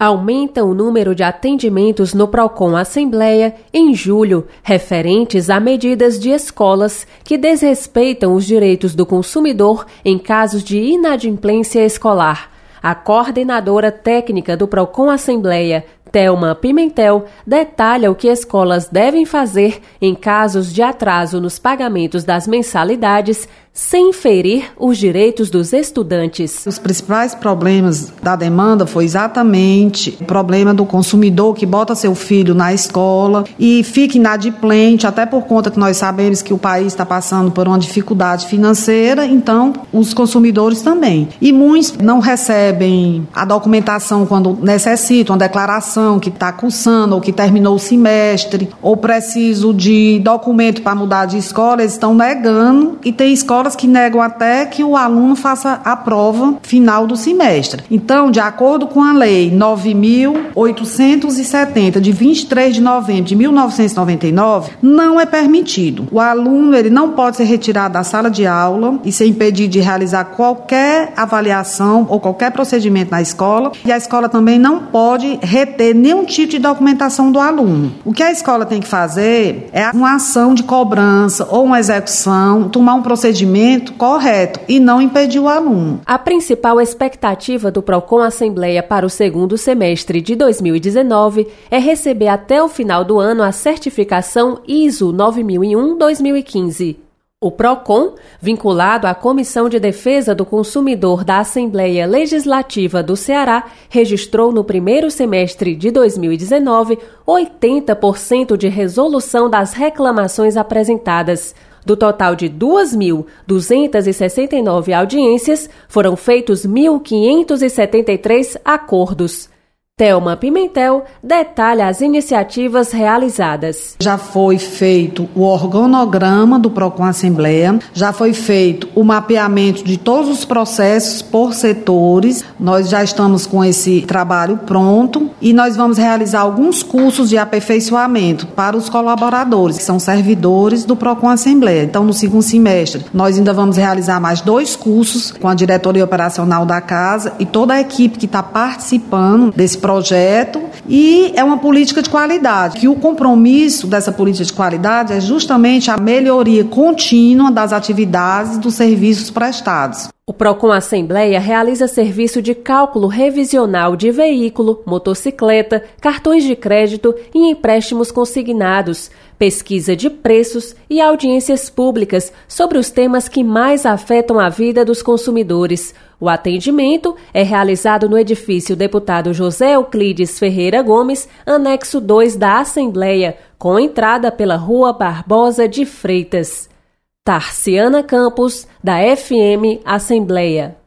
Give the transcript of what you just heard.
Aumenta o número de atendimentos no Procon Assembleia em julho, referentes a medidas de escolas que desrespeitam os direitos do consumidor em casos de inadimplência escolar. A coordenadora técnica do Procon Assembleia, Thelma Pimentel, detalha o que escolas devem fazer em casos de atraso nos pagamentos das mensalidades, sem ferir os direitos dos estudantes. Os principais problemas da demanda foi exatamente o problema do consumidor que bota seu filho na escola e fica inadimplente, até por conta que nós sabemos que o país está passando por uma dificuldade financeira, então os consumidores também. E muitos não recebem a documentação quando necessitam, a declaração que está cursando ou que terminou o semestre, ou preciso de documento para mudar de escola, eles estão negando, e tem escolas que negam até que o aluno faça a prova final do semestre. Então, de acordo com a Lei 9.870, de 23 de novembro de 1999, não é permitido. O aluno ele não pode ser retirado da sala de aula e ser impedido de realizar qualquer avaliação ou qualquer procedimento na escola, e a escola também não pode reter nenhum tipo de documentação do aluno. O que a escola tem que fazer é uma ação de cobrança ou uma execução, tomar um procedimento correto e não impedir o aluno. A principal expectativa do Procon Assembleia para o segundo semestre de 2019 é receber até o final do ano a certificação ISO 9001-2015. O Procon, vinculado à Comissão de Defesa do Consumidor da Assembleia Legislativa do Ceará, registrou no primeiro semestre de 2019 80% de resolução das reclamações apresentadas. Do total de 2.269 audiências, foram feitos 1.573 acordos. Thelma Pimentel detalha as iniciativas realizadas. Já foi feito o organograma do Procon Assembleia, já foi feito o mapeamento de todos os processos por setores, nós já estamos com esse trabalho pronto e nós vamos realizar alguns cursos de aperfeiçoamento para os colaboradores, que são servidores do Procon Assembleia. Então, no segundo semestre, nós ainda vamos realizar mais 2 cursos com a diretoria operacional da casa e toda a equipe que está participando desse projeto, e é uma política de qualidade, que o compromisso dessa política de qualidade é justamente a melhoria contínua das atividades dos serviços prestados. O Procon Assembleia realiza serviço de cálculo revisional de veículo, motocicleta, cartões de crédito e empréstimos consignados, pesquisa de preços e audiências públicas sobre os temas que mais afetam a vida dos consumidores. O atendimento é realizado no edifício Deputado José Euclides Ferreira Gomes, anexo 2 da Assembleia, com entrada pela Rua Barbosa de Freitas. Tarciana Campos, da FM Assembleia.